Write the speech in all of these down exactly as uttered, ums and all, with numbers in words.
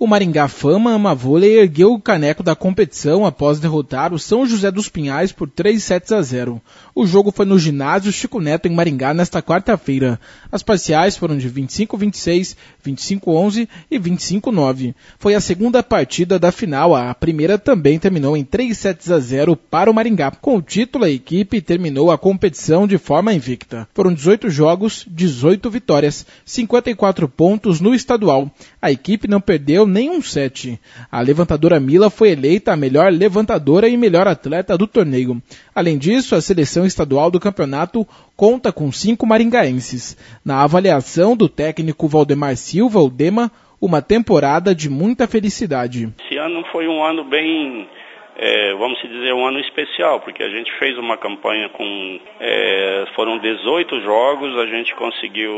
O Maringá Fama Ama Vôlei ergueu o caneco da competição após derrotar o São José dos Pinhais por três sets a zero. O jogo foi no ginásio Chico Neto em Maringá nesta quarta-feira. As parciais foram de vinte e cinco a vinte e seis, vinte e cinco a onze e vinte e cinco a nove. Foi a segunda partida da final. A primeira também terminou em três sets a zero para o Maringá. Com o título, a equipe terminou a competição de forma invicta. Foram dezoito jogos, dezoito vitórias, cinquenta e quatro pontos no estadual. A equipe não perdeu nenhum set. A levantadora Mila foi eleita a melhor levantadora e melhor atleta do torneio. Além disso, a seleção estadual do campeonato conta com cinco maringaenses. Na avaliação do técnico Valdemar Silva, o Dema, uma temporada de muita felicidade. Esse ano foi um ano bem, é, vamos dizer, um ano especial, porque a gente fez uma campanha com, é, foram dezoito jogos, a gente conseguiu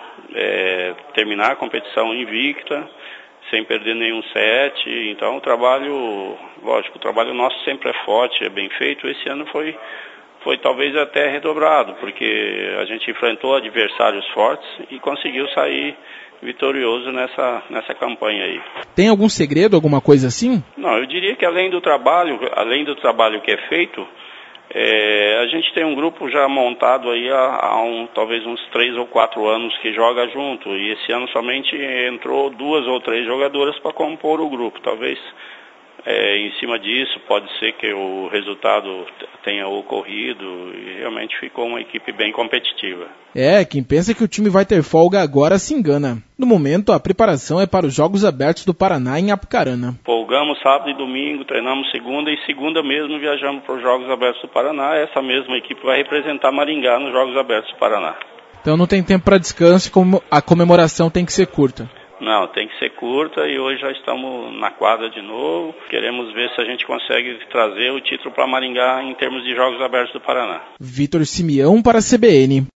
é, terminar a competição invicta, sem perder nenhum set. Então o trabalho, lógico, o trabalho nosso sempre é forte, é bem feito. Esse ano foi, foi talvez até redobrado, porque a gente enfrentou adversários fortes e conseguiu sair vitorioso nessa, nessa campanha aí. Tem algum segredo, alguma coisa assim? Não, eu diria que além do trabalho, além do trabalho que é feito, É, a gente tem um grupo já montado aí há, há um, talvez uns três ou quatro anos que joga junto, e esse ano somente entrou duas ou três jogadoras para compor o grupo. Talvez é, em cima disso pode ser que o resultado tenha ocorrido e realmente ficou uma equipe bem competitiva. É, quem pensa que o time vai ter folga agora se engana. No momento, a preparação é para os Jogos Abertos do Paraná em Apucarana. Folgamos sábado e domingo, treinamos segunda e segunda mesmo viajamos para os Jogos Abertos do Paraná. Essa mesma equipe vai representar Maringá nos Jogos Abertos do Paraná. Então não tem tempo para descanso e a comemoração tem que ser curta. Não, tem que ser curta e hoje já estamos na quadra de novo. Queremos ver se a gente consegue trazer o título para Maringá em termos de Jogos Abertos do Paraná. Vitor Simeão para a C B N.